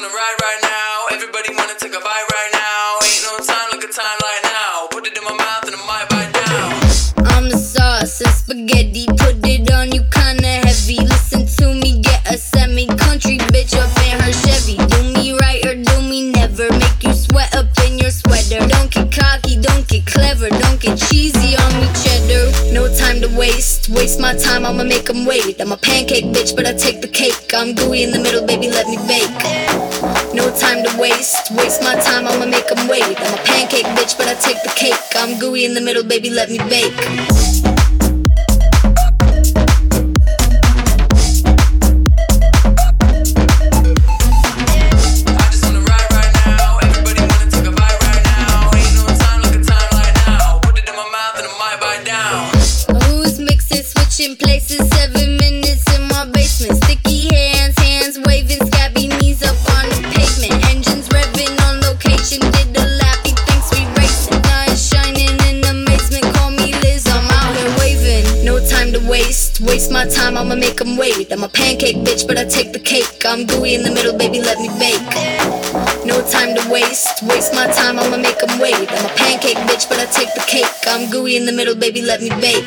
wanna ride right now. Everybody wanna take a bite right now. Ain't no time like a time like now. Put it in my mouth and I might bite down. I'm the sauce and spaghetti, put it on you kinda heavy. Listen to me, get a semi-country bitch up in her Chevy. Do me right or do me never, make you sweat up in your sweater. Don't get cocky, don't get clever, don't get cheesy on me cheddar. No time to waste my time, I'ma make them wait. I'm a pancake bitch, but I take the cake. I'm gooey in the middle, baby, let me bake. No time to waste my time, I'ma make them wait. I'm a pancake bitch, but I take the cake. I'm gooey in the middle, baby, let me bake. Places 7 minutes in my basement. Sticky hands waving, scabby knees up on the pavement. Engines revving on location, did a lappy, thinks we racing. Eyes shining in amazement, call me Liz, I'm out here waving. No time to waste my time, I'ma make them wait. I'm a pancake bitch, but I take the cake. I'm gooey in the middle, baby, let me bake. No time to waste my time, I'ma make them wait. I'm a pancake bitch, but I take the cake. I'm gooey in the middle, baby, let me bake.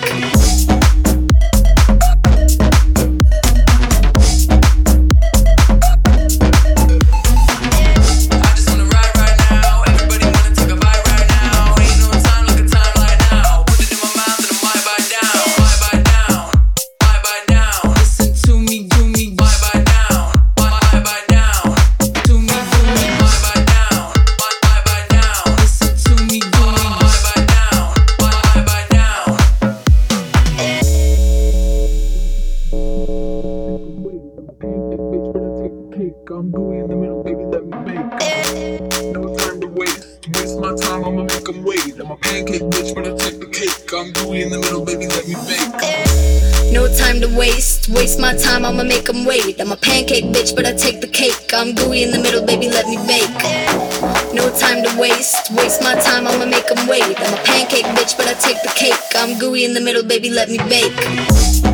I'm gooey in the middle, baby, let me bake. No time to waste my time, I'ma make them wait. I'm a pancake bitch, but I take the cake. I'm gooey in the middle, baby, let me bake. No time to waste my time, I'ma make them wait. I'm a pancake bitch, but I take the cake. I'm gooey in the middle, baby, let me bake. No time to waste my time, I'ma make them wait. I'm a pancake bitch, but I take the cake. I'm gooey in the middle, baby, let me bake.